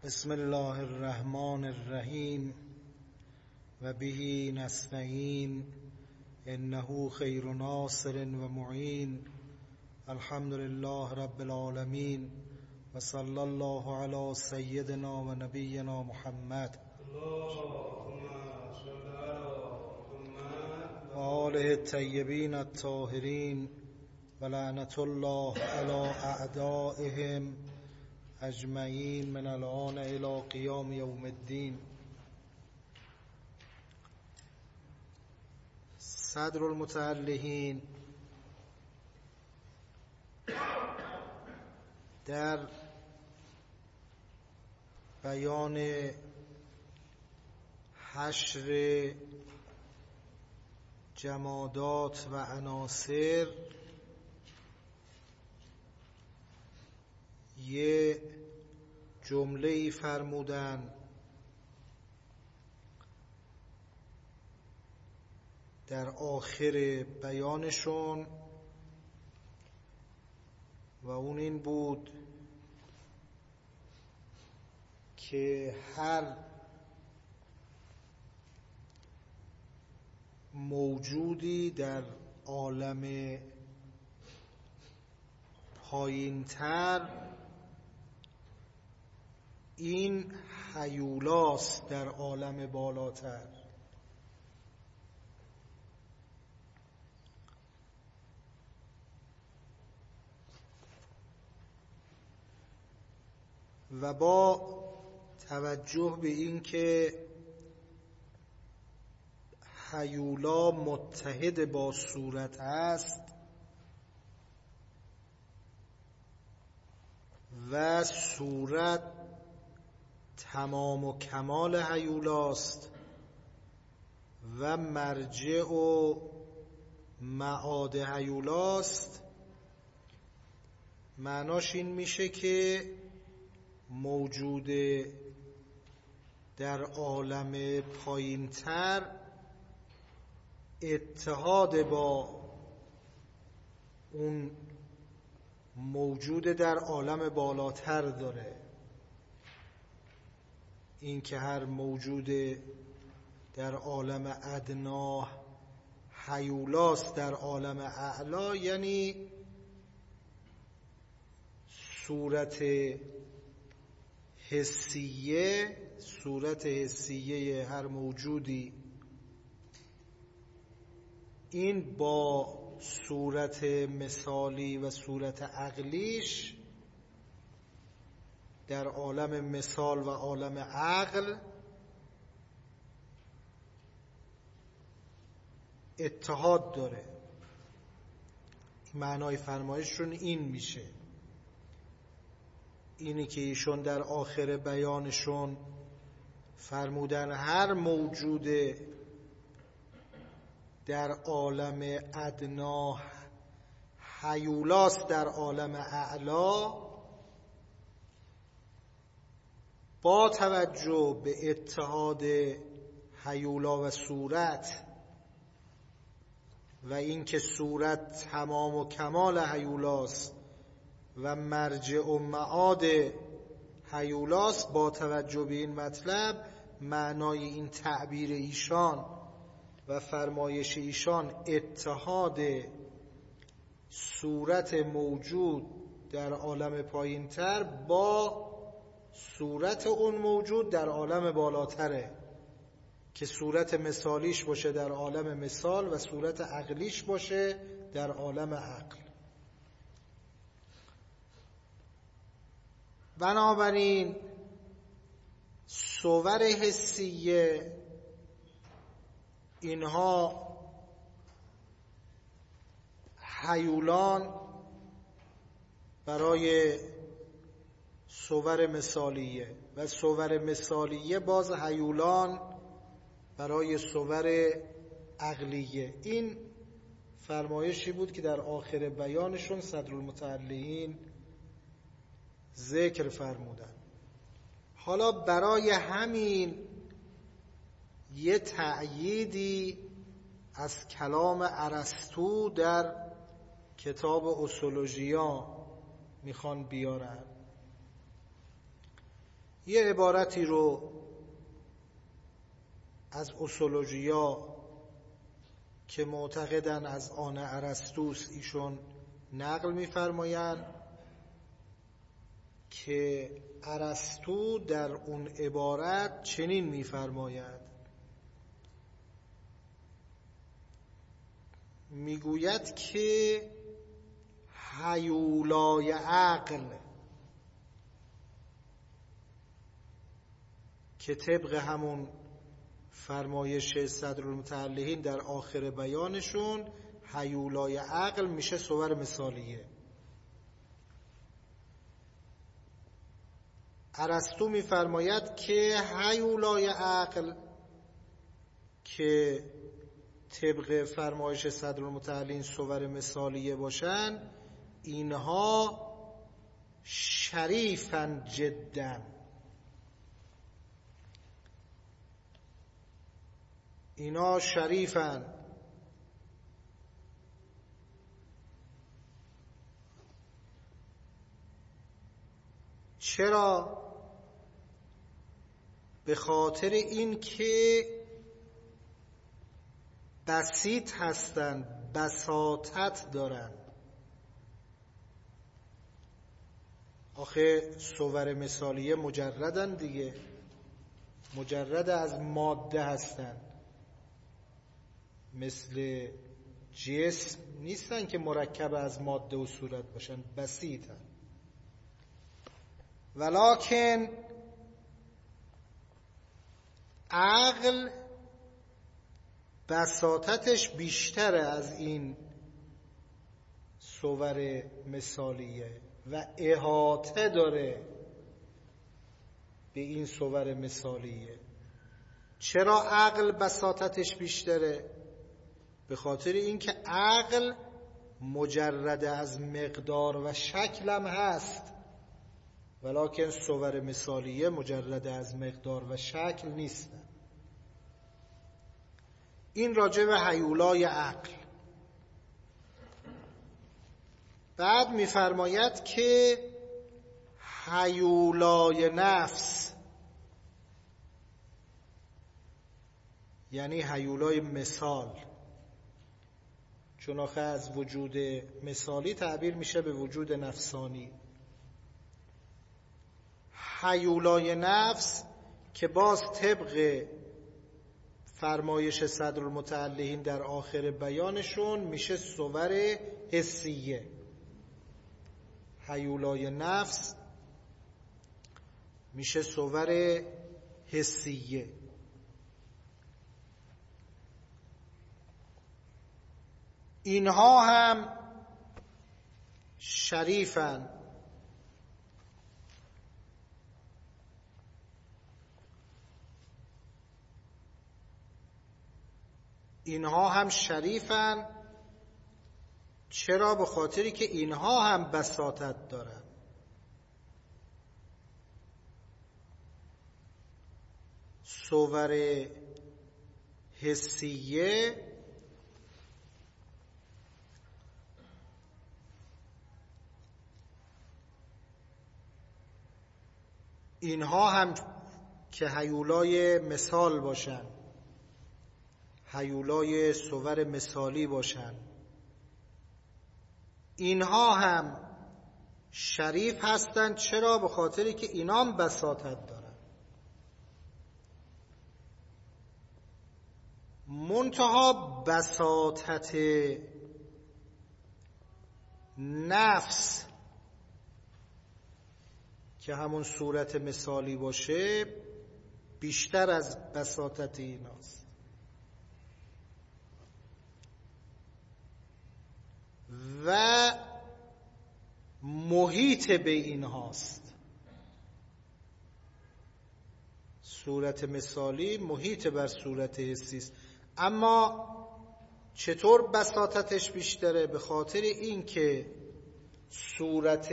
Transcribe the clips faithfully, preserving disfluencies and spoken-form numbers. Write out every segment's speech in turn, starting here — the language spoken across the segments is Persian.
بسم الله الرحمن الرحیم و به نستعین انه خیر ناصر و معین. الحمد لله رب العالمین و صلی الله علی سیدنا و نبینا محمد و آله الطیبین الطاهرین و لعنت الله علی اعدائهم اجمعین من الآن الی قیام یوم الدین. صدر المتعلقین در بیان حشر جمادات و عناصر یه جمله ای فرمودن در آخر بیانشون و اون این بود که هر موجودی در عالم پایین‌تر این هیولاست در عالم بالاتر. و با توجه به این که هیولا متحد با صورت است و صورت تمام و کمال هیولاست و مرجع و معاد هیولاست، معناش این میشه که موجود در عالم پایین‌تر اتحاد با اون موجود در عالم بالاتر داره. این که هر موجود در عالم ادنا هیولاست در عالم اعلا، یعنی صورت حسیه صورت حسیه هر موجودی این با صورت مثالی و صورت عقلیش در عالم مثال و عالم عقل اتحاد داره. معنای فرمایششون این میشه، اینی که ایشون در آخر بیانشون فرمودن هر موجود در عالم ادنا هیولاست در عالم اعلا، با توجه به اتحاد هیولا و صورت و اینکه صورت تمام و کمال هیولاست و مرجع و معاد هیولاست، با توجه به این مطلب معنای این تعبیر ایشان و فرمایش ایشان اتحاد صورت موجود در عالم پایین‌تر با صورت اون موجود در عالم بالاتره، که صورت مثالیش باشه در عالم مثال و صورت عقلیش باشه در عالم عقل. بنابراین صور حسیه اینها هیولان برای صور مثالیه و صور مثالیه باز هیولان برای صور عقلیه. این فرمایشی بود که در آخر بیانشون صدرالمتعلقین ذکر فرمودن. حالا برای همین یه تأییدی از کلام ارسطو در کتاب اصولوژیا میخوان بیارن. یه عبارتی رو از اصولوژیا که معتقدن از آن ارسطوست ایشون نقل می‌فرمایند که ارسطو در اون عبارت چنین می‌فرماید، میگوید که هیولای عقل که طبق همون فرمایش صدرالمتعلقین در آخر بیانشون هیولای عقل میشه صور مثالیه. ارسطو میفرماید که هیولای عقل که طبق فرمایش صدرالمتعلقین صور مثالیه باشن، اینها شریفن جدا، اینا شریفن. چرا؟ به خاطر این که بسیط هستند، بساطت دارند. آخه صور مثالیه مجردن دیگه، مجرد از ماده هستند، مثل جسم نیستن که مرکب از ماده و صورت باشن، بسیطن. ولکن عقل بساطتش بیشتره از این صور مثالیه و احاطه داره به این صور مثالیه. چرا عقل بساطتش بیشتره؟ به خاطر اینکه عقل مجرد از مقدار و شکلم هست، ولکن صور مثالیه مجرد از مقدار و شکل نیستن. این راجع به هیولای عقل. بعد می‌فرماید که هیولای نفس، یعنی هیولای مثال، چون آخه از وجود مثالی تعبیر میشه به وجود نفسانی. هیولای نفس که باز طبق فرمایش صدرالمتعلقین در آخر بیانشون میشه صور حسیه. هیولای نفس میشه صور حسیه. اینها هم شریفن. اینها هم شریفن. چرا؟ به خاطری که اینها هم بساطت دارن. صور حسیه اینها هم که هیولای مثال باشن، هیولای صور مثالی باشن، اینها هم شریف هستند. چرا؟ به خاطری که اینا هم بساطت دارن. منتها بساطت نفس که همون صورت مثالی باشه بیشتر از بساطت ایناست و محیط به اینهاست. صورت مثالی محیط بر صورت حسی است. اما چطور بساطتش بیشتره؟ به خاطر این که صورت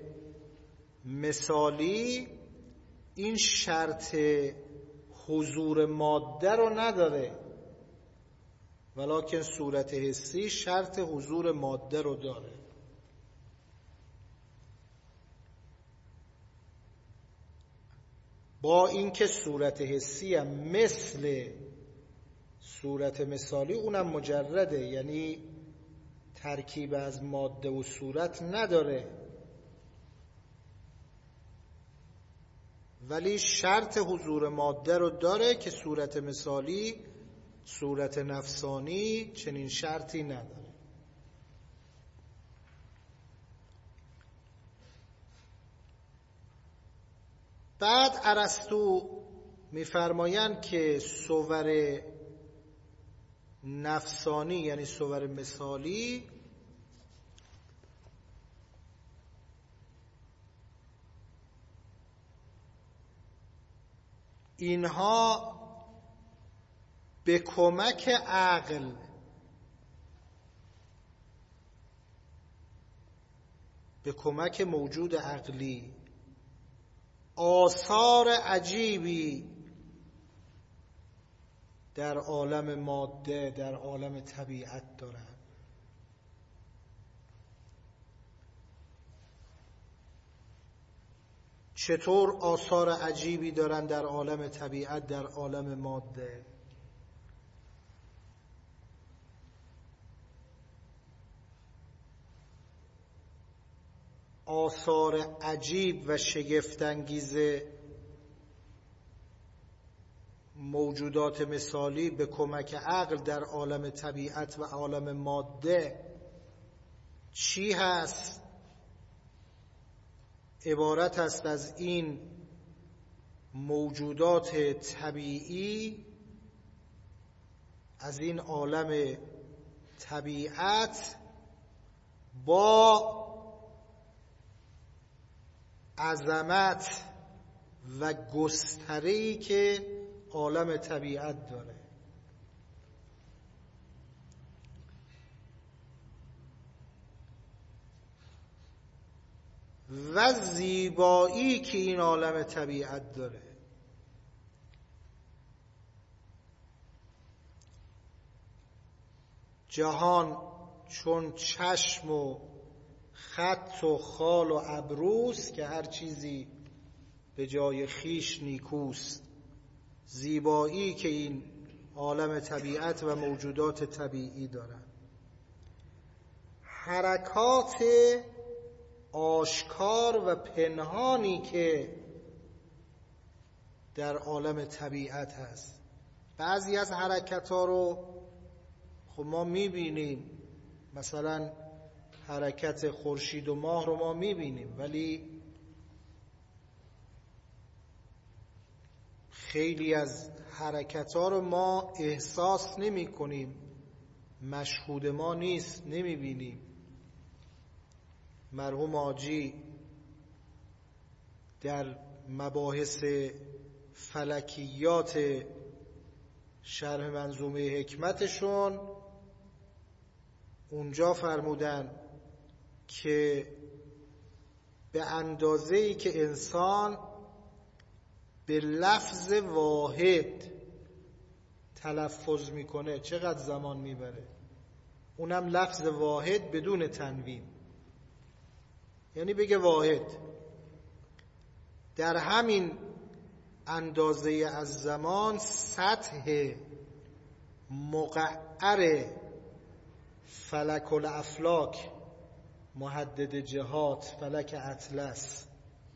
مثالی این شرط حضور ماده رو نداره، ولکن صورت حسی شرط حضور ماده رو داره. با اینکه صورت حسی هم مثل صورت مثالی اونم مجرده، یعنی ترکیب از ماده و صورت نداره، ولی شرط حضور ماده رو داره که صورت مثالی، صورت نفسانی چنین شرطی نداره. بعد ارسطو می‌فرمایند که صور نفسانی یعنی صور مثالی اینها به کمک عقل به کمک موجود عقلی آثار عجیبی در عالم ماده، در عالم طبیعت دارند. چطور آثار عجیبی دارند در عالم طبیعت، در عالم ماده؟ آثار عجیب و شگفت‌انگیز موجودات مثالی به کمک عقل در عالم طبیعت و عالم ماده چی هست؟ عبارت است از این موجودات طبیعی، از این عالم طبیعت با عظمت و گستره‌ای که عالم طبیعت داره و زیبایی که این عالم طبیعت داره. جهان چون چشم و خط و خال و ابروست که هر چیزی به جای خیش نیکوست. زیبایی که این عالم طبیعت و موجودات طبیعی دارند. حرکات آشکار و پنهانی که در عالم طبیعت هست. بعضی از حرکت ها رو خب ما میبینیم، مثلا حرکت خورشید و ماه رو ما میبینیم، ولی خیلی از حرکت ها رو ما احساس نمی کنیم، مشهود ما نیست، نمی بینیم. مرحوم حاجی در مباحث فلکیات شرح منظومه حکمتشون اونجا فرمودن که به اندازه‌ای که انسان به لفظ واحد تلفظ میکنه چقدر زمان میبره، اونم لفظ واحد بدون تنوین، یعنی بگه واحد، در همین اندازه از زمان سطح مقعر فلک الافلاک، محدد جهات، فلک اطلس،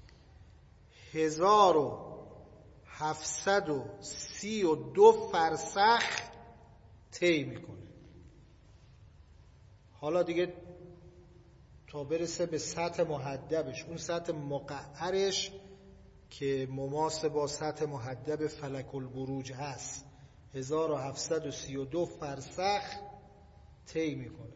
هزار و هفتصد و سی و دو فرسخ طی میکنه. حالا دیگه تا برسه به سطح محدبش، اون سطح مقعرش که مماس با سطح محدب فلک البروج هست، هزار و هفتصد و سی و دو فرسخ طی میکنه.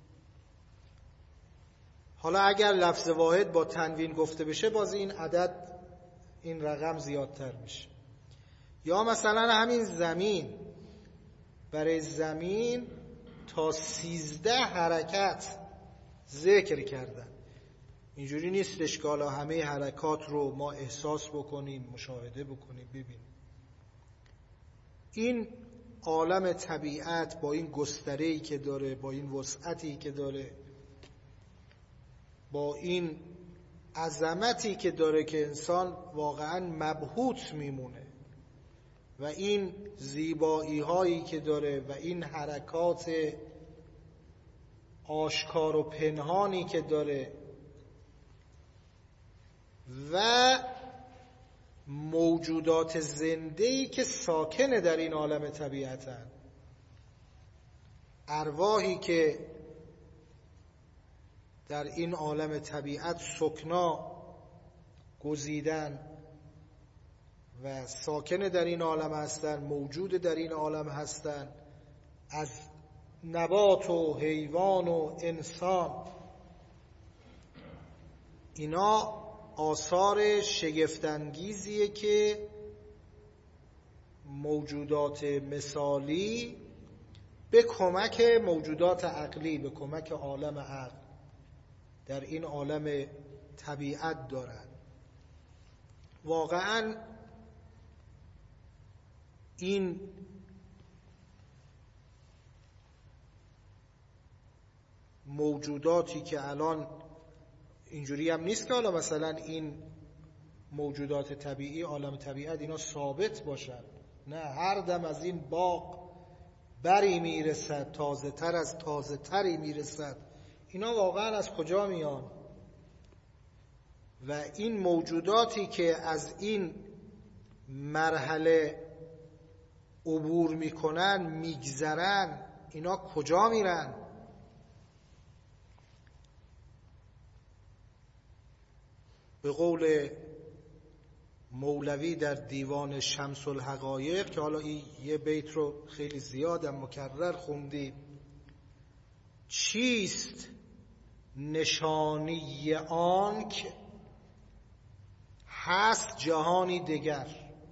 حالا اگر لفظ واحد با تنوین گفته بشه باز این عدد، این رقم زیادتر میشه. یا مثلا همین زمین، برای زمین تا سیزده حرکت ذکر کردن. اینجوری نیستش که حالا همه حرکات رو ما احساس بکنیم، مشاهده بکنیم، ببینیم. این عالم طبیعت با این گستره‌ای که داره، با این وسعتی که داره، با این عظمتی که داره که انسان واقعا مبهوت میمونه و این زیبایی هایی که داره و این حرکات آشکار و پنهانی که داره و موجودات زنده‌ای که ساکنه در این عالم طبیعتن، ارواحی که در این عالم طبیعت سکنا گزیدن و ساکن در این عالم هستن، موجود در این عالم هستن، از نبات و حیوان و انسان. اینا آثار شگفت‌انگیزیه که موجودات مثالی به کمک موجودات عقلی، به کمک عالم عقل در این عالم طبیعت دارن. واقعاً این موجوداتی که الان اینجوری هم نیست که حالا مثلا این موجودات طبیعی، عالم طبیعت، اینا ثابت باشن. نه، هر دم از این باغ بری میرسد، تازه تر از تازه تری میرسد. اینا واقعا از کجا میان؟ و این موجوداتی که از این مرحله عبور میکنن، میگذرن، اینا کجا میرن؟ به قول مولوی در دیوان شمس الحقایق، که حالا این یه بیت رو خیلی زیادم مکرر خوندیم: چیست نشانی آنک هست جهانی دگر،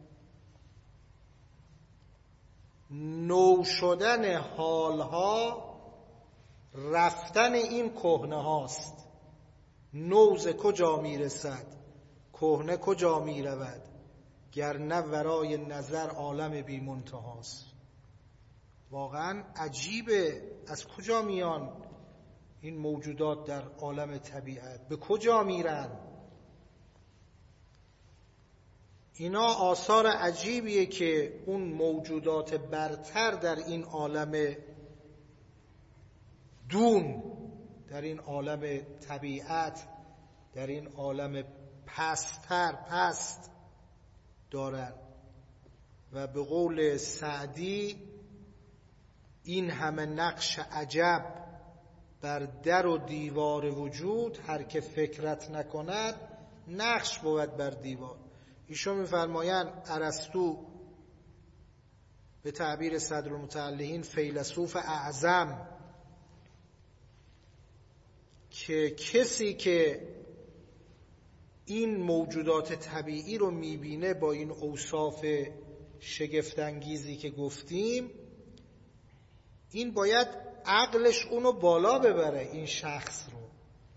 نو شدن حالها رفتن این کهنه هاست. نوز کجا میرسد کهنه کجا میرود، گر نه ورای نظر عالم بی منتهاست. واقعا عجیبه، از کجا میان این موجودات در عالم طبیعت، به کجا میرن؟ اینا آثار عجیبیه که اون موجودات برتر در این عالم دون، در این عالم طبیعت، در این عالم پستر پست دارن. و به قول سعدی: این همه نقش عجب بر در و دیوار وجود، هر که فکرت نکند نقش بود بر دیوار. ایشون می‌فرمایند ارسطو به تعبیر صدرالمتعلقین فیلسوف اعظم، که کسی که این موجودات طبیعی رو میبینه با این اوصاف شگفت‌انگیزی که گفتیم، این باید عقلش اونو بالا ببره، این شخص رو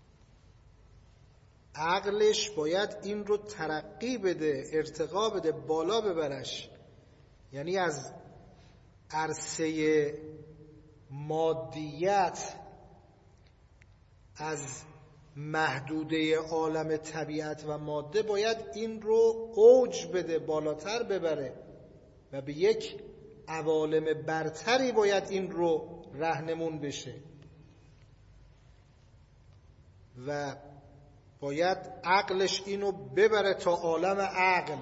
عقلش باید این رو ترقی بده، ارتقا بده، بالا ببرش. یعنی از عرصه مادیت، از محدوده عالم طبیعت و ماده باید این رو اوج بده، بالاتر ببره و به یک عوالم برتری باید این رو راهنمون بشه و باید عقلش اینو ببره تا عالم عقل،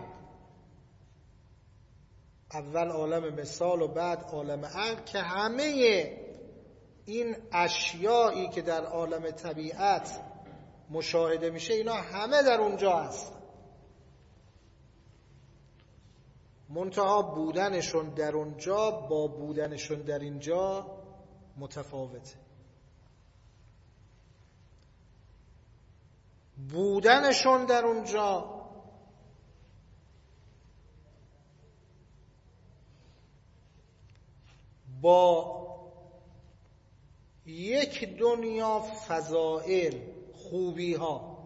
اول عالم مثال و بعد عالم عقل، که همه این اشیایی که در عالم طبیعت مشاهده میشه اینا همه در اونجا هست، منتها بودنشون در اونجا با بودنشون در اینجا متفاوته. بودنشون در اونجا با یک دنیا فضائل، خوبی ها،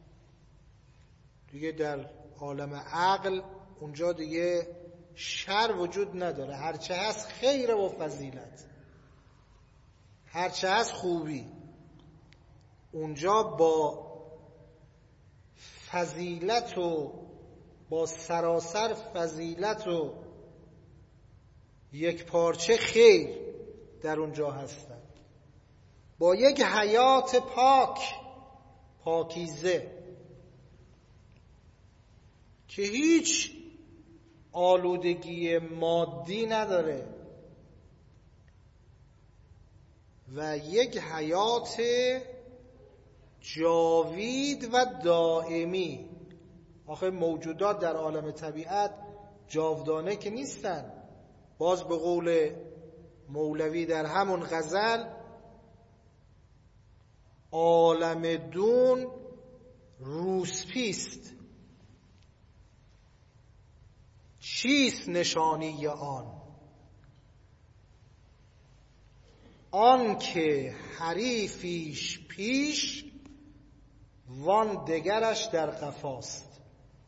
دیگه در عالم عقل اونجا دیگه شر وجود نداره، هرچه هست خیر و فضیلت، هرچه هست خوبی. اونجا با فضیلت و با سراسر فضیلت و یک پارچه خیر در اونجا هستند، با یک حیات پاک پاکیزه که هیچ آلودگی مادی نداره و یک حیات جاوید و دائمی. آخه موجودات در عالم طبیعت جاودانه که نیستن. باز به قول مولوی در همون غزل، عالم دون روسپیست، چیست نشانی آن؟ آن که حریفیش پیش وان دگرش در قفاست.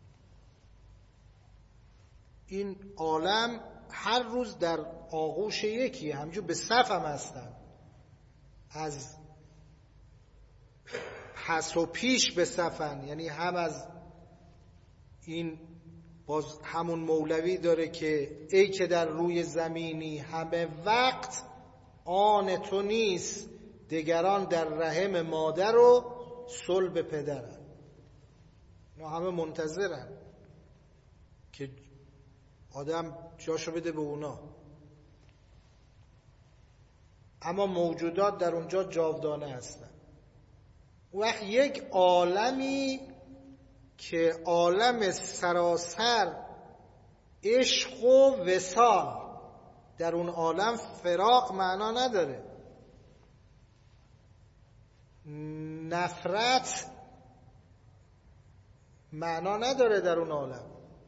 این عالم هر روز در آغوش یکی، همجور به صف هم هستن، از پس و پیش به صفن، یعنی هم از این، باز همون مولوی داره که ای که در روی زمینی همه وقت آن تو نیست، دگران در رحم مادر و صلب پدرن. اینا همه منتظرن که آدم جاشو بده به اونا، اما موجودات در اونجا جاودانه هستن. وقت یک عالمی که عالم سراسر عشق و وصال، در اون عالم فراق معنا نداره، نفرت معنا نداره در اون عالم.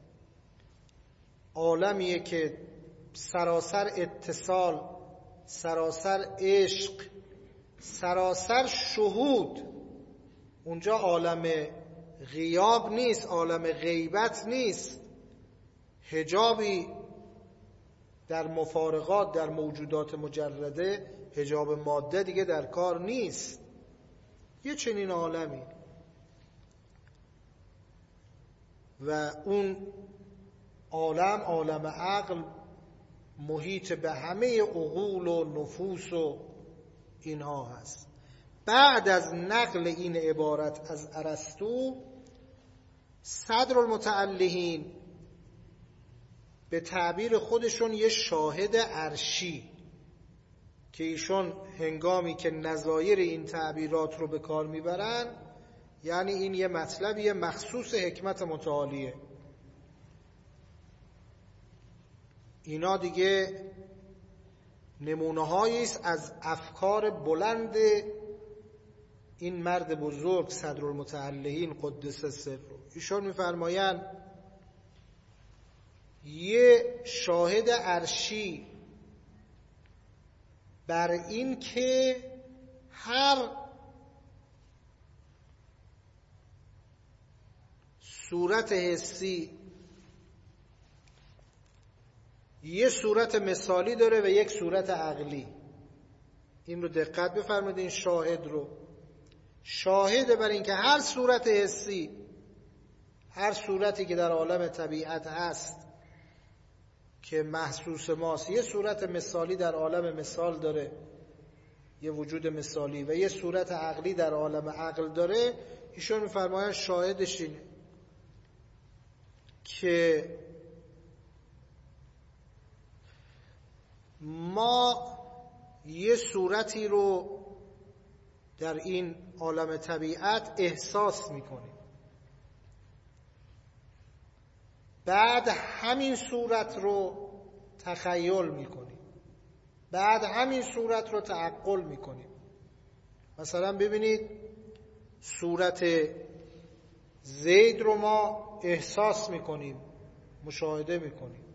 عالمیه که سراسر اتصال، سراسر عشق، سراسر شهود. اونجا عالم غیاب نیست، عالم غیبت نیست، حجابی در مفارقات، در موجودات مجرده، حجاب ماده دیگه در کار نیست. یه چنین عالمی و اون عالم، عالم عقل، محیط به همه عقول و نفوس و اینها هست. بعد از نقل این عبارت از ارسطو، صدرالمتعلهین به تعبیر خودشون یه شاهد عرشی که ایشون هنگامی که نظایر این تعبیرات رو به کار میبرن، یعنی این یه مطلبیه مخصوص حکمت متعالیه. اینا دیگه نمونه هایی است از افکار بلند این مرد بزرگ صدرالمتعلهین قدس سره. ایشون میفرمایند یه شاهد عرشی بر این که هر صورت حسی یه صورت مثالی داره و یک صورت عقلی. این رو دقت بفرمایید، این شاهد رو، شاهد بر این که هر صورت حسی، هر صورتی که در عالم طبیعت هست که محسوس ماست، یه صورت مثالی در عالم مثال داره، یه وجود مثالی، و یه صورت عقلی در عالم عقل داره. ایشون می‌فرمایند شاهدش اینه که ما یه صورتی رو در این عالم طبیعت احساس میکنیم، بعد همین صورت رو تخیل میکنیم، بعد همین صورت رو تعقل میکنیم. مثلا ببینید صورت زید رو ما احساس میکنیم، مشاهده میکنیم،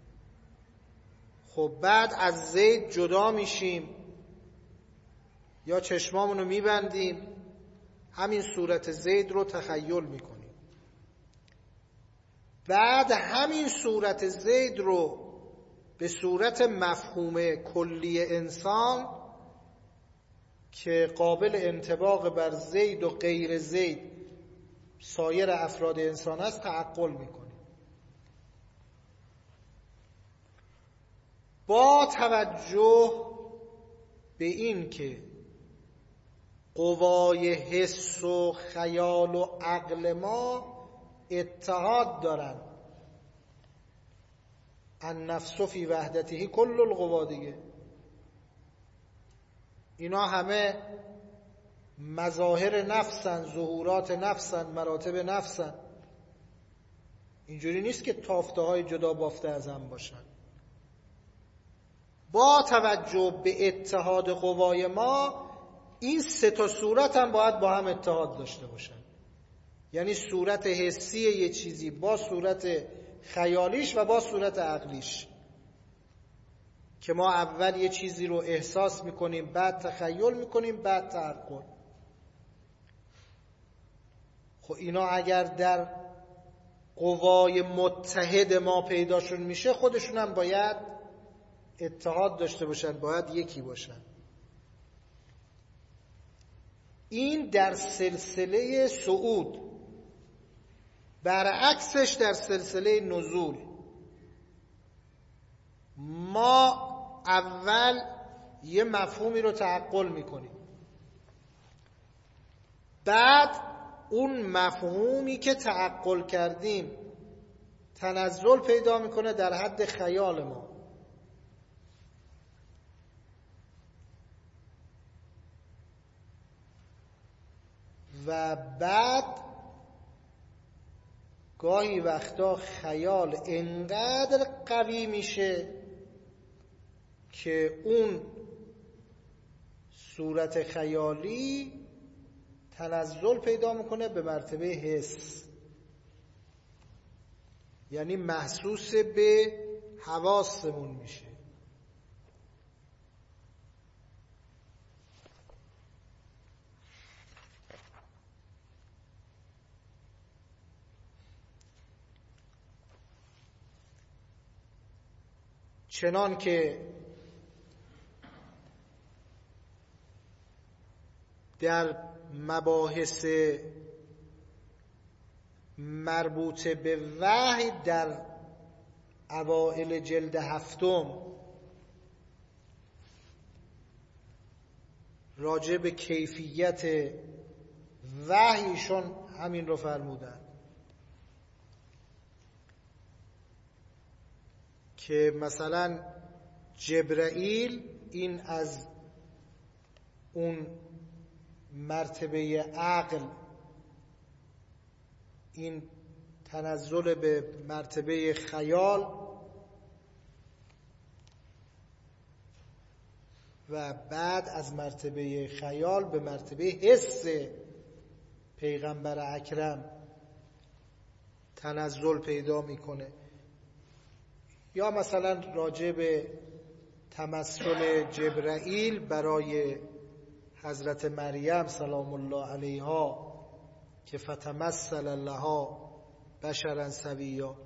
خب بعد از زید جدا میشیم یا چشمامون رو میبندیم، همین صورت زید رو تخیل میکنیم، بعد همین صورت زید رو به صورت مفهوم کلی انسان که قابل انطباق بر زید و غیر زید سایر افراد انسان است تعقل میکنیم. با توجه به این که قوای حس و خیال و عقل ما اتحاد دارن، النفس فی وحدته کل القوا، دیگه اینا همه مظاهر نفسن، ظهورات نفسن، مراتب نفسن. اینجوری نیست که تافته های جدا بافته از هم باشن. با توجه به اتحاد قوای ما این سه تا صورت هم باید با هم اتحاد داشته باشن. یعنی صورت حسی یه چیزی با صورت خیالیش و با صورت عقلیش، که ما اول یه چیزی رو احساس میکنیم، بعد تخیل میکنیم، بعد تعقل. خب اینا اگر در قوای متحد ما پیداشون میشه، خودشون هم باید اتحاد داشته باشن، باید یکی باشن. این در سلسله صعود. برعکسش در سلسله نزول، ما اول یه مفهومی رو تعقل میکنیم، بعد اون مفهومی که تعقل کردیم تنزل پیدا میکنه در حد خیال ما، و بعد گاهی وقتا خیال انقدر قوی میشه که اون صورت خیالی تنزل پیدا میکنه به مرتبه حس، یعنی محسوس به حواسمون میشه. چنان که در مباحث مربوط به وحی در اوائل جلد هفتم راجع به کیفیت وحیشون همین رو فرمودن که مثلا جبرائیل این از اون مرتبه عقل، این تنزل به مرتبه خیال و بعد از مرتبه خیال به مرتبه حس پیغمبر اکرم تنزل پیدا میکنه. یا مثلا راجع به تمثل جبرائیل برای حضرت مریم سلام الله علیها که فتمثل لها بشرا سویا،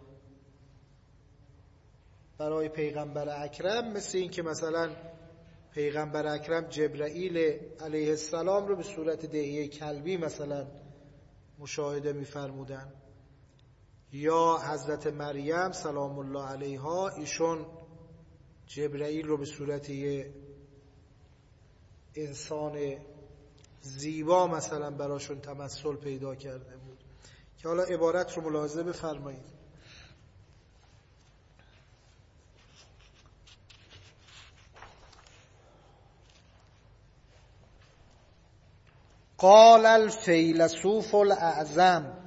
برای پیغمبر اکرم مثل این که مثلا پیغمبر اکرم جبرائیل علیه السلام رو به صورت دهیه کلبی مثلا مشاهده می‌فرمودن، یا حضرت مریم سلام الله علیها ایشون جبرائیل رو به صورت یه انسان زیبا مثلا براشون تمثل پیدا کرده بود. که حالا عبارت رو ملاحظه بفرمایید. قال الفیلسوف الاعظم،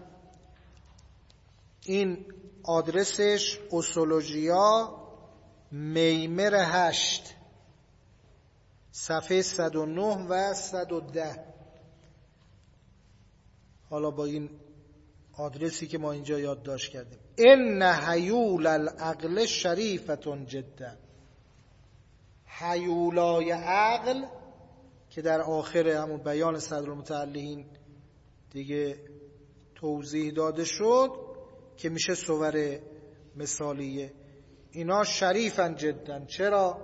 این آدرسش اسولوژیا میمر هشت صفحه صد و نه و صد و ده. حالا با این آدرسی که ما اینجا یادداشت کردیم، ان حیول العقل شریفتون جدا، حیولای عقل که در آخر همون بیان صدرالمتعلقین دیگه توضیح داده شد که میشه صور مثالیه، اینا شریفن جدا. چرا؟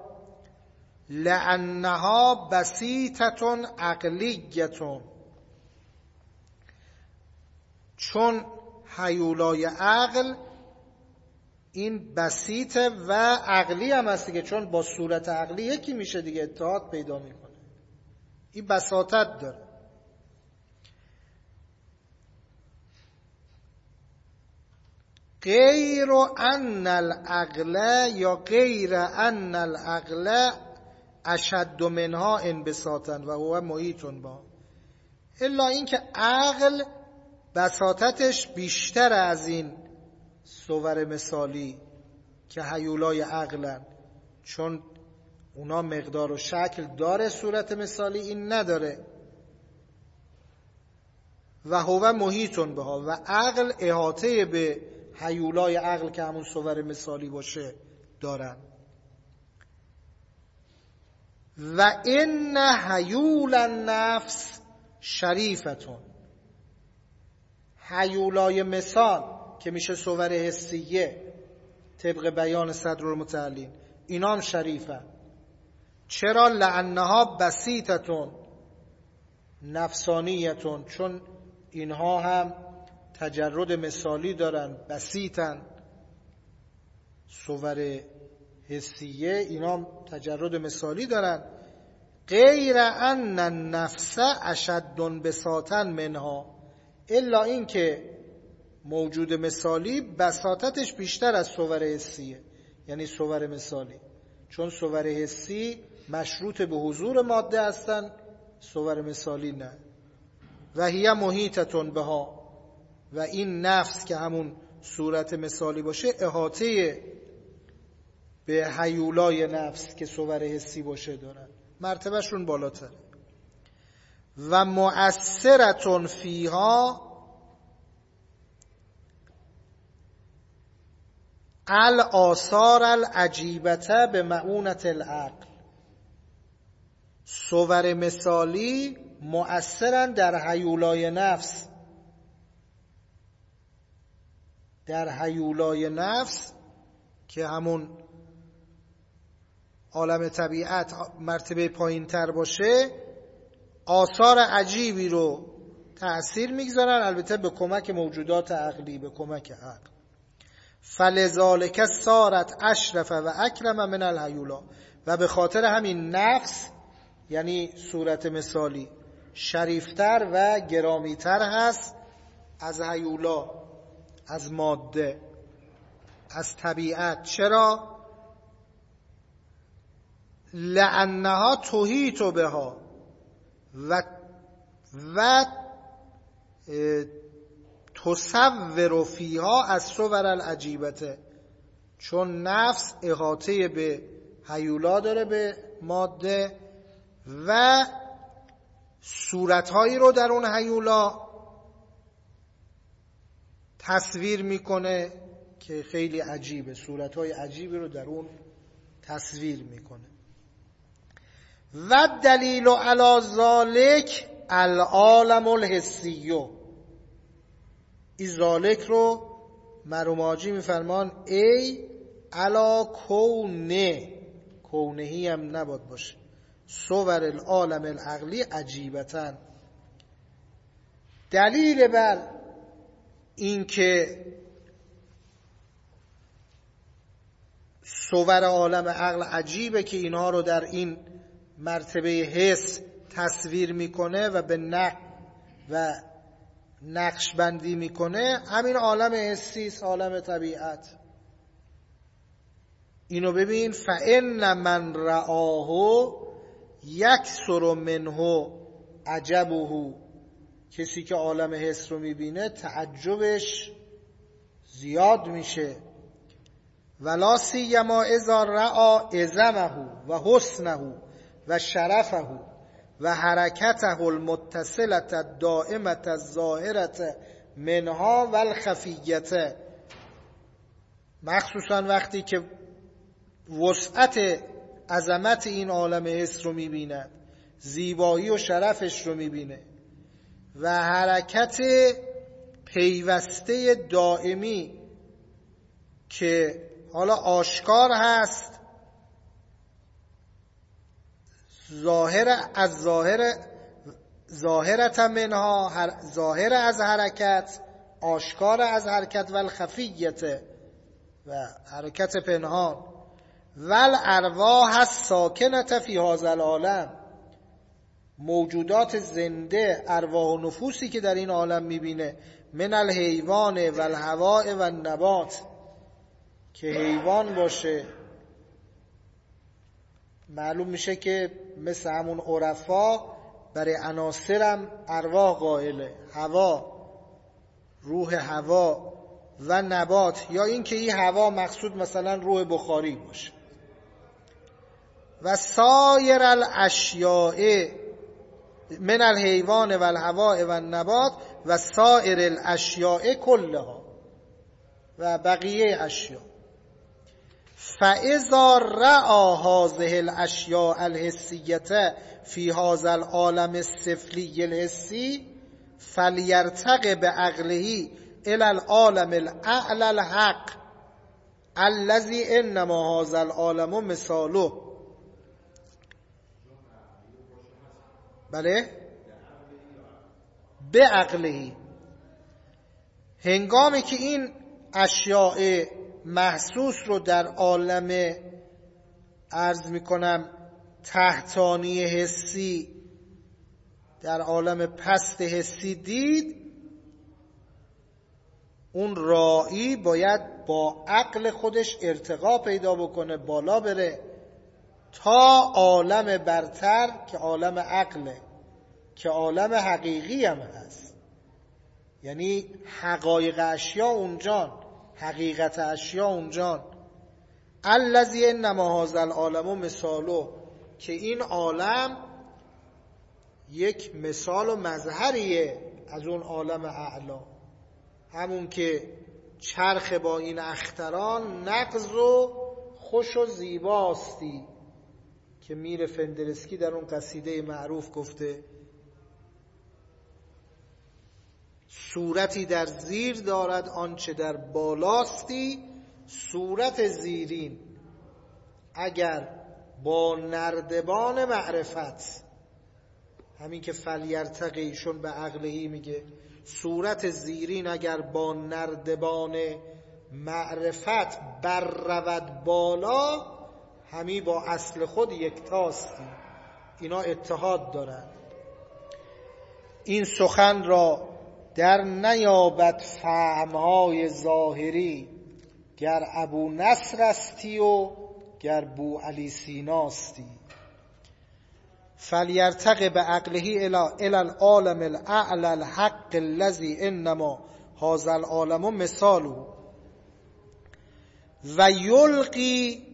لانها بسیطتون عقلیتون، چون هیولای عقل این بسیطه و عقلی هم هست دیگه، چون با صورت عقلی یکی میشه دیگه، اتحاد پیدا میکنه، این بساطت داره. غیر ان العقل یا غیر ان العقل اشد منها انبساطا و هو محیط با، الا اینکه عقل بساطتش بیشتر از این صور مثالی که هیولای عقلن، چون اونا مقدار و شکل داره، صورت مثالی این نداره. و هو محیط بها، و عقل احاطه به هیولای عقل که همون صور مثالی باشه دارن. و ان هیول النفس شریفتون، هیولای مثال که میشه صور حسیه طبق بیان صدرالمتعلین، اینا هم شریفه. چرا؟ لانها بسیطتون نفسانیتون، چون اینها هم تجرد مثالی دارن، بسیطن. صور حسیه اینا هم تجرد مثالی دارن. غیر ان النفس اشد بساطا منها، الا این که موجود مثالی بساطتش بیشتر از صور حسیه، یعنی صور مثالی، چون صور حسی مشروط به حضور ماده هستن، صور مثالی نه. و هی محیطتون بها، و این نفس که همون صورت مثالی باشه احاطه به هیولای نفس که صور حسی باشه دارن، مرتبهشون بالاتره. و مؤثرتون فیها الآثار العجیبته به معونت العقل، صور مثالی مؤثرن در هیولای نفس، در هیولای نفس که همون عالم طبیعت مرتبه پایین تر باشه، آثار عجیبی رو تأثیر میگذارن، البته به کمک موجودات عقلی، به کمک عقل. فلذالک صارت اشرف و اکرم من الهیولا، و به خاطر همین نفس یعنی صورت مثالی شریفتر و گرامیتر هست از هیولا، از ماده، از طبیعت. چرا؟ لانها تحیط بها و و تصور فیها از صور العجیبته، چون نفس احاطه به هیولا داره، به ماده، و صورتهایی رو در اون هیولا تصویر میکنه که خیلی عجیبه، صورتهای عجیبی رو در اون تصویر میکنه. و دلیل علی ذالک العالم الحسیو، این ذالک رو مرحوم حاجی میفرمان ای علا کونه، کونهی هم نباد باشه، صور العالم العقلی عجیبتن. دلیل بر این که صور عالم عقل عجیبه که اینها رو در این مرتبه حس تصویر میکنه و به نقش و نقش بندی میکنه، همین عالم حسی است، عالم طبیعت. اینو ببین، فإن من رآه یکثر منه عجبه، کسی که عالم حس رو میبینه تعجبش زیاد میشه. ولا سیما اذا رأى عظمه و حسنه و شرفه و حرکته المتصلة الدائمة الظاهرة منها و الخفیة، مخصوصا وقتی که وسعت عظمت این عالم حس رو میبینه، زیبایی و شرفش رو میبینه، و حرکت پیوسته دائمی که حالا آشکار هست، ظاهر از ظاهر ظاهرت منها، ظاهر از حرکت آشکار از حرکت و الخفیت و حرکت پنهان و الارواح الساکنة فی هذا العالم، موجودات زنده، ارواح و نفوسی که در این عالم میبینه، من الحیوان و الهواء و النبات، که حیوان باشه، معلوم میشه که مثل همون عرفا برای عناصرم ارواح قائله، هوا، روح هوا و نبات، یا اینکه این هوا مقصود مثلا روح بخاری باشه، و سایر الاشیاء من الحیوان و الهواء و النبات و سایر الاشیاء کلها، و بقیه اشیاء. فاذا رأى هذه الاشیاء الحسیة فی هذا العالم السفلی الحسی فلیرتق بعقله الى العالم الاعلی الحق الذي انما هذا العالم مثاله. بله، به عقلهی، هنگامی که این اشیاء محسوس رو در عالم عرض میکنم تحتانی حسی، در عالم پست حسی دید، اون رائی باید با عقل خودش ارتقا پیدا بکنه، بالا بره تا عالم برتر که عالم عقله، که عالم حقیقی هم هست، یعنی حقایق اشیا اونجان، حقیقت اشیا اونجان. الذی انما هذا العالم مثاله، که این عالم یک مثال و مظهریه از اون عالم اعلا، همون که چرخ با این اختران نغز و خوش و زیباستی، که میر فندرسکی در اون قصیده معروف گفته صورتی در زیر دارد آنچه در بالاستی، صورت زیرین اگر با نردبان معرفت، همین که فلیرتقی ایشون به عقلهی میگه، صورت زیرین اگر با نردبان معرفت بر رود بالا، همی با اصل خود یکتاستی. اینا اتحاد دارن. این سخن را در نیابد فهمهای ظاهری، گر ابو نصر استی و گر بو علی سیناستی. فلیرتق بعقله الى العالم الاعلی الحق الذی انما هذا العالم مثاله و یلقی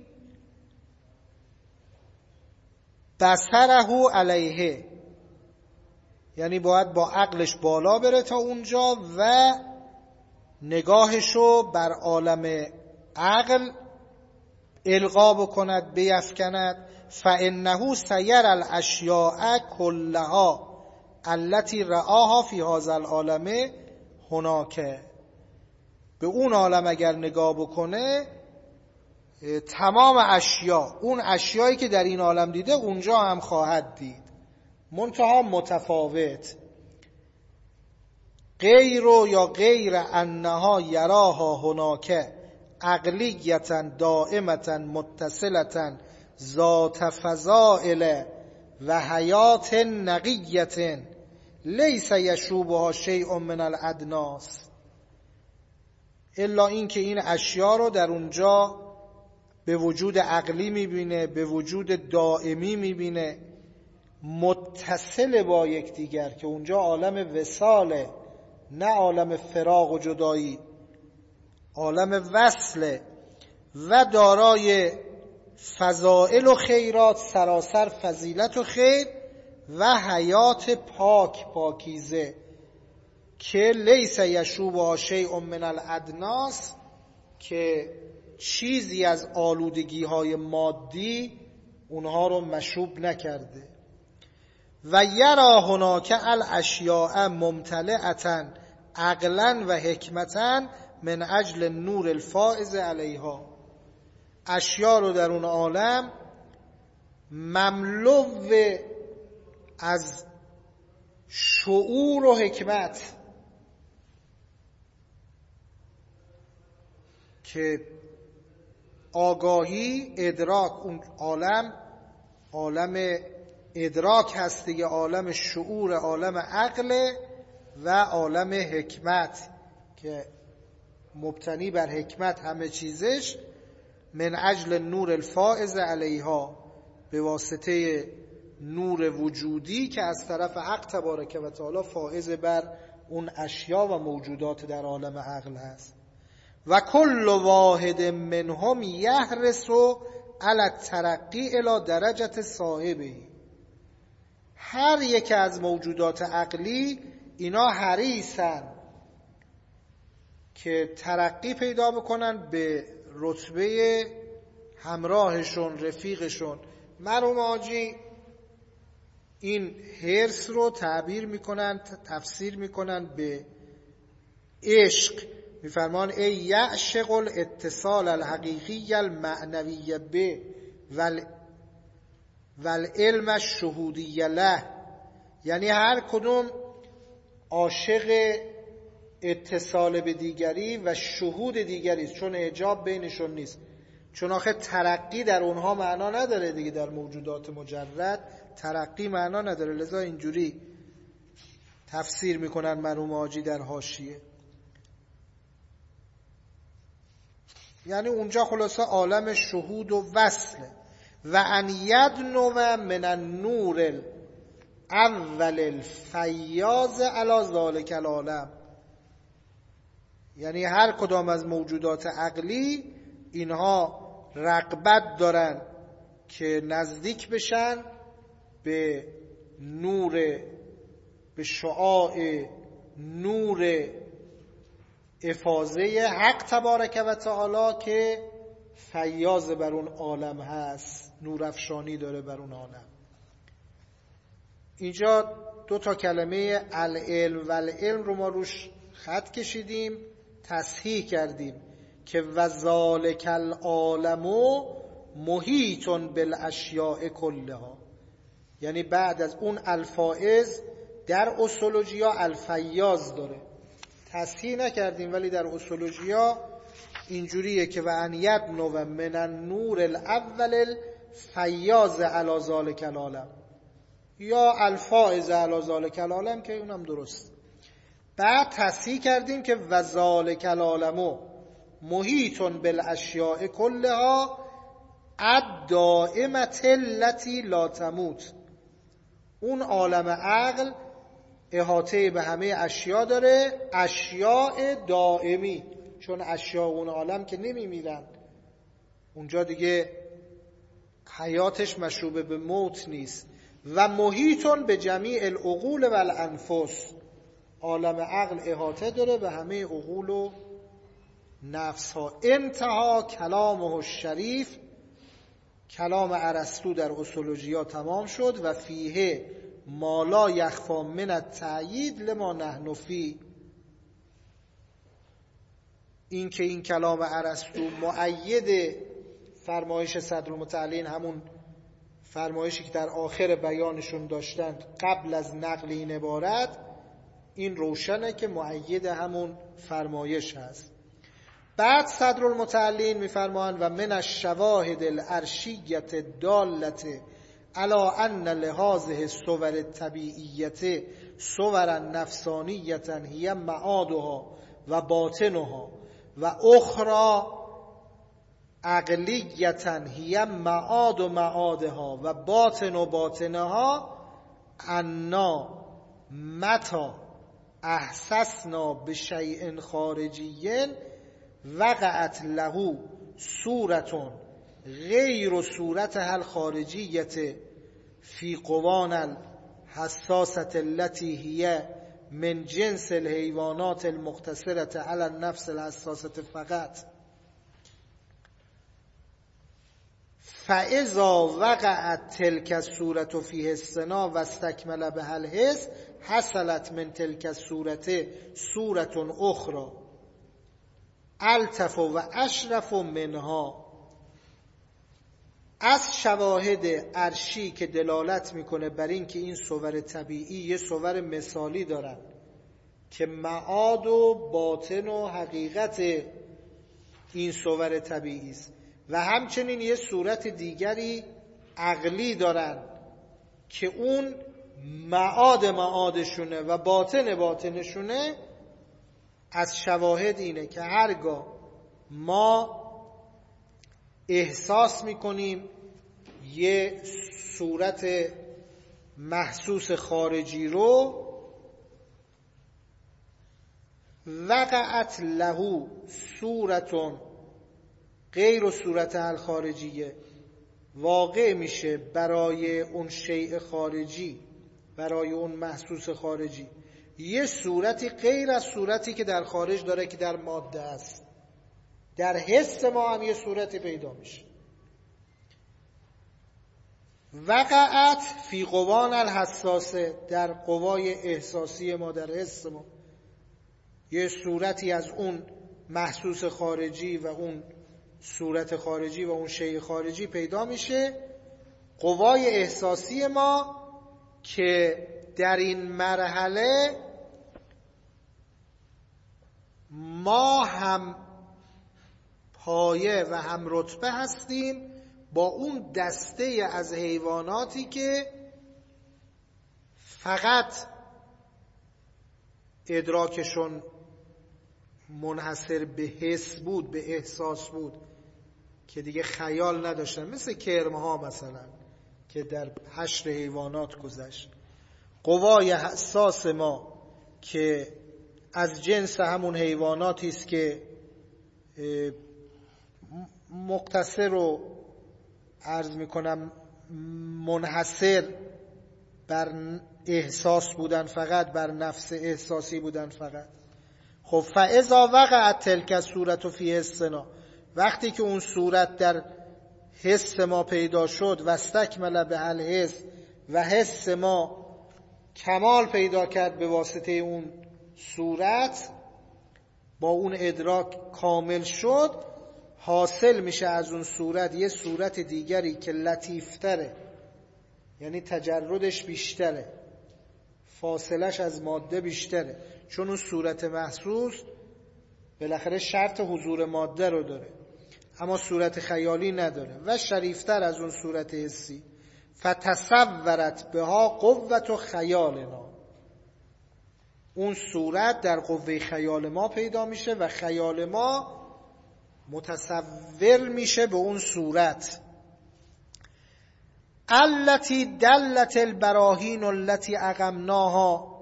بصره علیه، یعنی باید با عقلش بالا بره تا اونجا و نگاهشو بر عالم عقل القا بکند، بیفکند. فانه سیر الاشیاء کلها التي رآها فی هذا العالم هناک، به اون عالم اگر نگاه بکنه تمام اشیا، اون اشیایی که در این عالم دیده اونجا هم خواهد دید، منتها متفاوت. غیر یا غیر انها یراها هناک عقلیتا دائمتا متصلتا ذات فضائل و حیات نقیت لیس یشوبها شیء من الادناس، الا این که این اشیا رو در اونجا به وجود عقلی میبینه، به وجود دائمی میبینه، متصل با یکدیگر، که اونجا عالم وصاله، نه عالم فراق و جدایی، عالم وصله، و دارای فضائل و خیرات، سراسر فضیلت و خیر، و حیات پاک، پاکیزه، که لیس یشوبها شیء من الادناس، که چیزی از آلودگی های مادی اونها رو مشوب نکرده. و یرا هناک الاشیاء ممتلئتا عقلا و حکمتا من اجل نور الفائز علیها، اشیا رو در اون عالم مملو از شعور و حکمت، که آگاهی، ادراک، اون عالم عالم ادراک هست دیگه، عالم شعور، عالم عقل و عالم حکمت که مبتنی بر حکمت همه چیزش، من اجل نور الفائز علیها، به واسطه نور وجودی که از طرف حق تبارک و تعالی فائز بر اون اشیا و موجودات در عالم عقل هست. و کل واحد منهم یحرس علی الترقی الی درجه صاحبه، هر یک از موجودات عقلی اینا حریصن که ترقی پیدا بکنن به رتبه همراهشون، رفیقشون. مرحوم حاجی این حرص رو تعبیر میکنن، تفسیر میکنن به عشق. میفرمان ای یعشق الاتصال الحقیقی المعنوی به والعلم الشهودی له، یعنی هر کدوم عاشق اتصال به دیگری و شهود دیگری است، چون اعجاب بینشون نیست. چون آخه ترقی در اونها معنا نداره دیگه، در موجودات مجرد ترقی معنا نداره، لذا اینجوری تفسیر میکنن مرحوم حاجی در حاشیه. یعنی اونجا خلاصه عالم شهود و وصله. و ان یدنو من النور الاول الفیاض علی ذلک العالم، یعنی هر کدام از موجودات عقلی اینها رغبت دارن که نزدیک بشن به نور، به شعاع نور افاضه حق تبارک و تعالی که فیاض بر اون عالم هست، نور افشانی داره بر اون عالم. اینجا دو تا کلمه العلم و العلم رو ما روش خط کشیدیم، تصحیح کردیم که وذالک العالم محیط بالاشیاء کلها، یعنی بعد از اون الفائز در اصولوژیا الفیاض داره. تصحیح نکردیم ولی در اصولوژیا اینجوریه که و ان یدنو من النور الاول الفیاض علی ذلک العالم یا الفائز علی ذلک العالم، که اونم درست. بعد تصحیح کردیم که و ذلک العالم محیط بالاشیاء کلها الدائمة التي لا تموت، اون عالم عقل احاطه به همه اشیا داره، اشیاء دائمی، چون اشیاء اون عالم که نمی میرن، اونجا دیگه حیاتش مشروبه به موت نیست. و محیطون به جمیع العقول و الانفس، عالم عقل احاطه داره به همه عقول و نفس ها. انتها کلامه الشریف، کلام ارسطو در اصولوژیا تمام شد. و فیه ما لا یخفی من التأیید لما نحن فی، این که این کلام ارسطو مؤید فرمایش صدرالمتعلین، همون فرمایشی که در آخر بیانشون داشتند قبل از نقل این عبارت، این روشنه که مؤید همون فرمایش هست. بعد صدرالمتعلین میفرمایند و من الشواهد العرشیة الدالة علی ان لهذه الصور الطبیعیة صورا نفسانیة هی معادها و باطنها و اخرى عقلیة هی معاد و معادها و باطن و باطنها، انا متا احسسنا بشیء خارجی وقعت له صورة غیر صورتها الخارجیة فی قوان الحساسة التي هي من جنس الحیوانات المقتصرة على النفس الحساسة فقط، فاذا وقعت تلك الصورة فی حسنا و استکمل بها الحس حصلت من تلك الصورة صورة اخرى الطف و اشرف منها. از شواهد عرشی که دلالت میکنه بر این که این صور طبیعی یه صور مثالی دارن که معاد و باطن و حقیقت این صور طبیعی است و همچنین یه صورت دیگری عقلی دارن که اون معاد معادشونه و باطن باطنشونه. از شواهد اینه که هرگاه ما احساس میکنیم یه صورت محسوس خارجی رو، وقعت له صورتون غیر صورت الخارجیه، واقع میشه برای اون شیء خارجی، برای اون محسوس خارجی یه صورتی غیر از صورتی که در خارج داره که در ماده است. در حس ما هم یه صورتی پیدا میشه. وقعت فی قوان الحساسه، در قوای احساسی ما، در حس ما یه صورتی از اون محسوس خارجی و اون صورت خارجی و اون شیء خارجی پیدا میشه. قوای احساسی ما که در این مرحله ما هم پایه و هم رتبه هستیم با اون دسته از حیواناتی که فقط ادراکشون منحصر به حس بود، به احساس بود، که دیگه خیال نداشتن، مثل کرمها مثلا که در حشر حیوانات گذشت. قوای حساس ما که از جنس همون حیواناتی است که مقتصر و عرض میکنم منحصر بر احساس بودن، فقط بر نفس احساسی بودن فقط. خب فاذا وقعت تلک صورت فی حسنا، وقتی که اون صورت در حس ما پیدا شد، و استکمل به الحس، و حس ما کمال پیدا کرد به واسطه اون صورت، با اون ادراک کامل شد، حاصل میشه از اون صورت یه صورت دیگری که لطیفتره، یعنی تجردش بیشتره، فاصلش از ماده بیشتره، چون اون صورت محسوس بالاخره شرط حضور ماده رو داره اما صورت خیالی نداره و شریفتر از اون صورت حسی. فتصورت بها قوت و خیالنا، اون صورت در قوه خیال ما پیدا میشه و خیال ما متصور میشه به اون صورت. التي دلت البراهین التي اقمناها،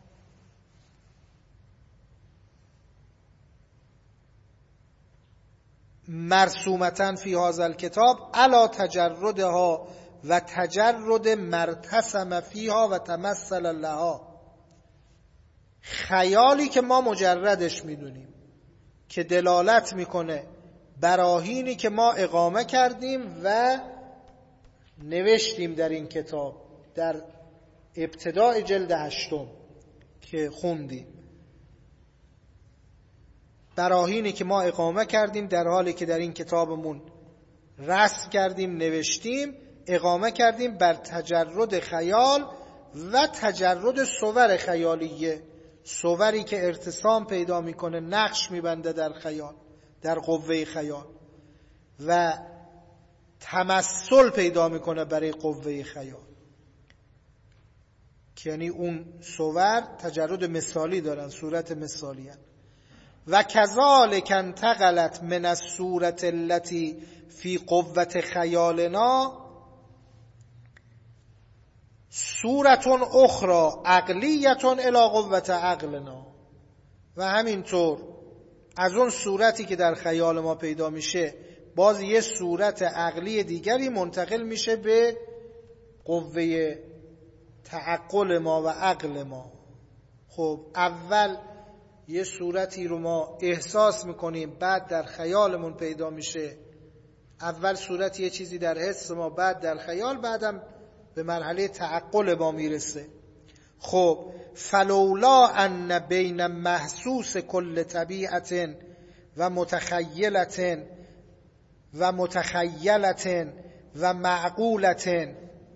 مرسومتن فی هذا الکتاب علی تجردها و تجرد مرتسم فیها و تمثل لها. خیالی که ما مجردش میدونیم که دلالت میکنه براهینی که ما اقامه کردیم و نوشتیم در این کتاب، در ابتدای جلد هشتم که خوندیم، براهینی که ما اقامه کردیم در حالی که در این کتابمون رسم کردیم، نوشتیم، اقامه کردیم بر تجرد خیال و تجرد صور خیالیه، صوری که ارتسام پیدا میکنه، نقش میبنده در خیال، در قوه خیال، و تمثل پیدا میکنه برای قوه خیال، که یعنی اون صور تجرد مثالی دارن، صورت مثالی هن. و کذالک انتقلت من الصورت التي فی قوت خیالنا صورت اخرى عقلیت الی قوت عقلنا، و همینطور از اون صورتی که در خیال ما پیدا میشه باز یه صورت عقلی دیگری منتقل میشه به قوه تعقل ما و عقل ما. خب اول یه صورتی رو ما احساس میکنیم، بعد در خیالمون پیدا میشه، اول صورت یه چیزی در حس ما، بعد در خیال، بعدم به مرحله تعقل ما میرسه. خب فلولا ان بین محسوس کل طبیعت و متخیلت و متخیلت و معقولت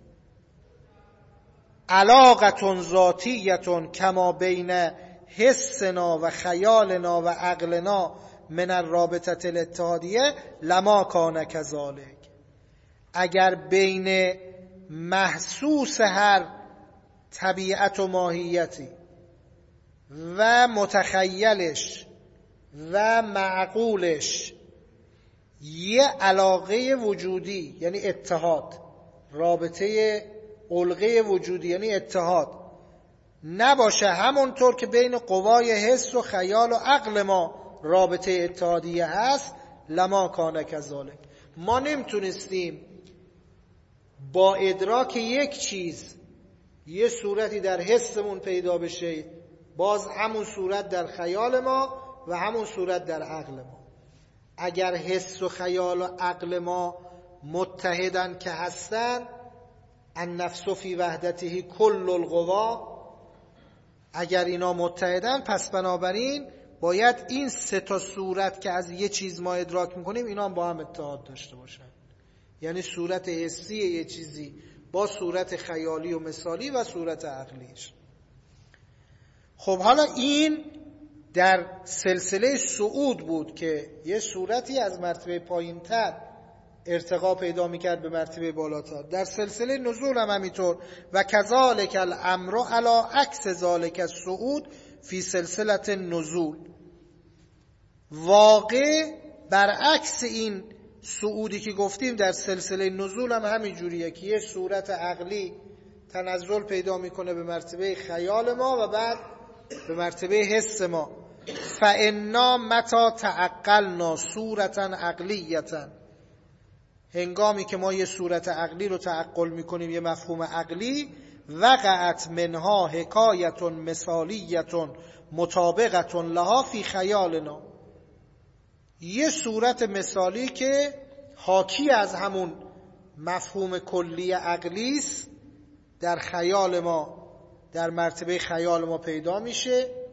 علاقه ذاتیه کما بین حسنا و خیالنا و عقلنا من الرابطه الاتحادیه لما کان کذالک. اگر بین محسوس هر طبیعت و ماهیتی و متخیلش و معقولش یه علاقه وجودی یعنی اتحاد، رابطه علقه وجودی یعنی اتحاد نباشه، همونطور که بین قوای حس و خیال و عقل ما رابطه اتحادیه هست، لما کان کذالک. ما نمیتونستیم با ادراک یک چیز یه صورتی در حسمون پیدا بشه، باز همون صورت در خیال ما و همون صورت در عقل ما. اگر حس و خیال و عقل ما متحدن که هستن، النفس فی وحدته کل القوا، اگر اینا متحدن پس بنابراین باید این سه تا صورت که از یه چیز ما ادراک میکنیم اینا هم با هم اتحاد داشته باشن. یعنی صورت حسی یه چیزی با صورت خیالی و مثالی و صورت عقلیش. خب حالا این در سلسله صعود بود که یه صورتی از مرتبه پایین‌تر ارتقا پیدا میکرد به مرتبه بالاتر. در سلسله نزول هم همینطور. و کذالک الامر علی عکس ذالک الصعود فی سلسله نزول. واقع برعکس این صعودی که گفتیم در سلسله نزول هم همین جوریه که یه صورت عقلی تنزل پیدا میکنه به مرتبه خیال ما و بعد به مرتبه حس ما. فانا متی تعقلنا صورتا عقلیتا، هنگامی که ما یه صورت عقلی رو تعقل میکنیم، یه مفهوم عقلی، وقعت منها حکایت مثالیت مطابقت لها فی خیالنا، یه صورت مثالی که حاکی از همون مفهوم کلی عقلی است در خیال ما، در مرتبه خیال ما پیدا میشه.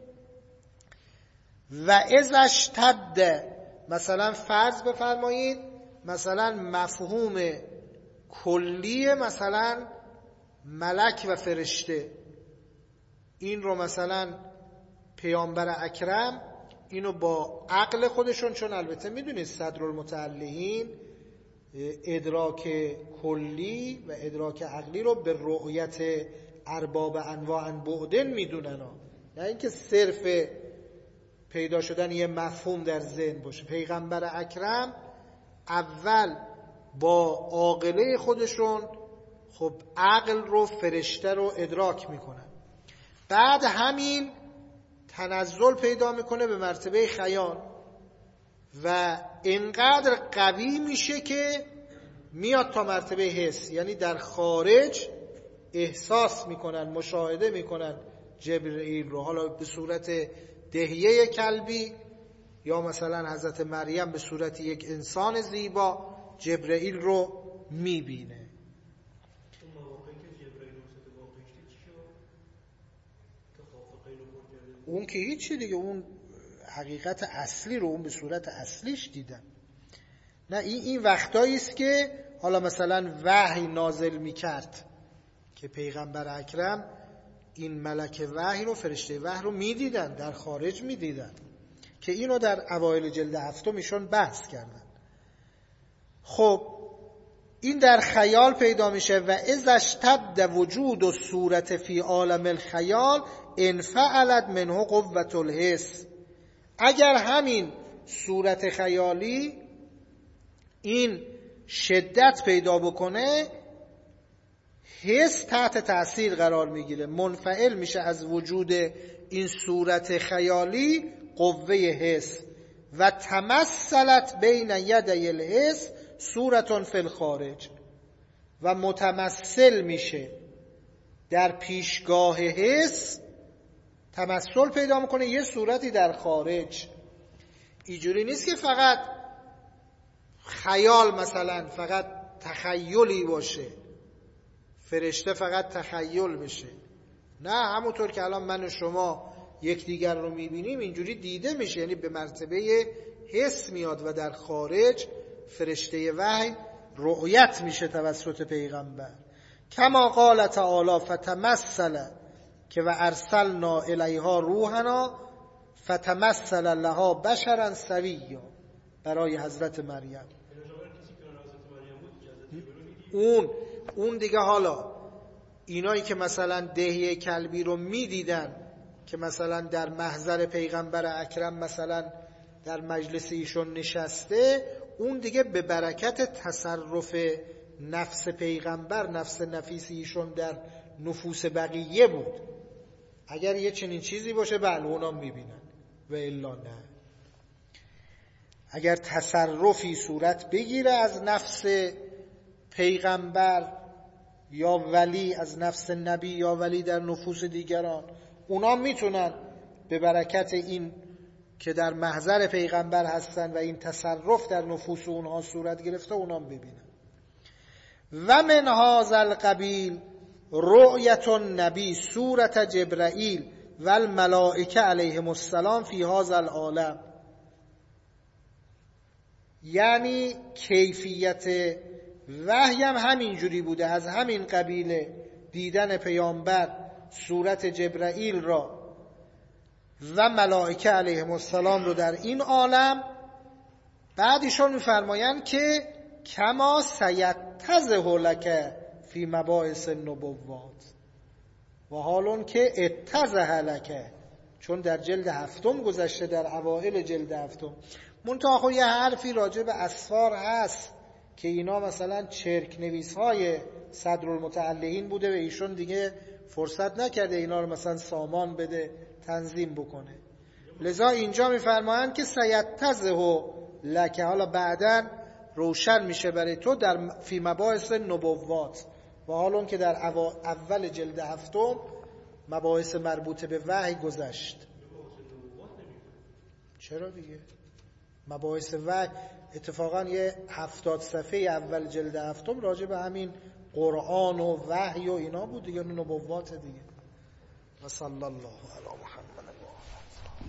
و اذا اشتد، مثلا فرض بفرمایید مثلا مفهوم کلی مثلا ملک و فرشته، این رو مثلا پیامبر اکرم اینو با عقل خودشون، چون البته میدونید صدرالمتعلقین ادراک کلی و ادراک عقلی رو به رؤیت ارباب انواع بعدن میدونن، نه اینکه صرف پیدا شدن یه مفهوم در ذهن باشه. پیغمبر اکرم اول با عاقله خودشون خب عقل رو، فرشته رو ادراک میکنن، بعد همین تنزل پیدا میکنه به مرتبه خیال و اینقدر قوی میشه که میاد تا مرتبه حس، یعنی در خارج احساس میکنن، مشاهده میکنن جبرئیل رو، حالا به صورت دهیه کلبی یا مثلا حضرت مریم به صورت یک انسان زیبا جبرئیل رو میبینه. اون که هیچی دیگه، اون حقیقت اصلی رو اون به صورت اصلیش دیدن. نه این این وقتایی است که حالا مثلا وحی نازل میکرد که پیغمبر اکرم این ملک وحی رو، فرشته وحی رو میدیدن، در خارج میدیدن، که اینو در اوایل جلد هفتم ایشون بحث کردن. خب این در خیال پیدا میشه. و اذا اشتد وجود و صورت فی عالم الخیال انفعلت منه قوة الحس، اگر همین صورت خیالی این شدت پیدا بکنه، حس تحت تأثیر قرار میگیره، منفعل میشه از وجود این صورت خیالی قوه حس. و تمثلت بین یدی الحس صورتون فی الخارج، و متمثل میشه در پیشگاه حس، تمثل پیدا میکنه یه صورتی در خارج. اینجوری نیست که فقط خیال مثلا فقط تخیلی باشه، فرشته فقط تخیل بشه، نه، همونطور که الان من و شما یکدیگر رو میبینیم اینجوری دیده میشه، یعنی به مرتبه حس میاد و در خارج فرشته وحی رؤیت میشه توسط پیغمبر. کما قال تعالی فتمثل، که و ارسلنا الیها روحنا فتمثل لها بشرا سویا برای حضرت مریم. اون اون دیگه حالا اینایی که مثلا دهیه کلبی رو میدیدن که مثلا در محضر پیغمبر اکرم مثلا در مجلس ایشون نشسته، اون دیگه به برکت تصرف نفس پیغمبر، نفس نفیس ایشون در نفوس بقیه بود. اگر یه چنین چیزی باشه بله اونا میبینن و الا نه. اگر تصرفی صورت بگیره از نفس پیغمبر یا ولی، از نفس نبی یا ولی در نفوس دیگران، اونا میتونن به برکت این که در محضر پیغمبر هستن و این تصرف در نفوس اونها صورت گرفته اونا ببینن. و من هذا القبیل رؤیت النبی صورت جبرائیل و الملائکه علیهم السلام فی هذا العالم. یعنی کیفیت وحی هم همینجوری بوده، از همین قبیله دیدن پیامبر صورت جبرائیل را و ملائکه علیهم السلام رو در این عالم. بعدشون میفرمایند که کما سیتضح لک فی مباحث النبوات و حالون که اتضح لک، چون در جلد هفتم گذشته، در اوائل جلد هفتم. منتها خب یه حرفی راجع به اسفار هست که اینا مثلا چرک نویس های صدرالمتعلقین بوده و ایشون دیگه فرصت نکرده اینا رو مثلا سامان بده تنظیم بکنه، لذا اینجا میفرمایند که سیتضح لک، حالا بعداً روشن میشه برای تو در فی مباحث نبوات و حالون که در اول جلد هفتم مباحث مربوط به وحی گذشت. چرا دیگه؟ مباحث وحی اتفاقا یه هفتاد صفحه اول جلد هفتم راجع به همین قرآن و وحی و اینا بود دیگه، نبوات دیگه. و صلی الله علی محمد.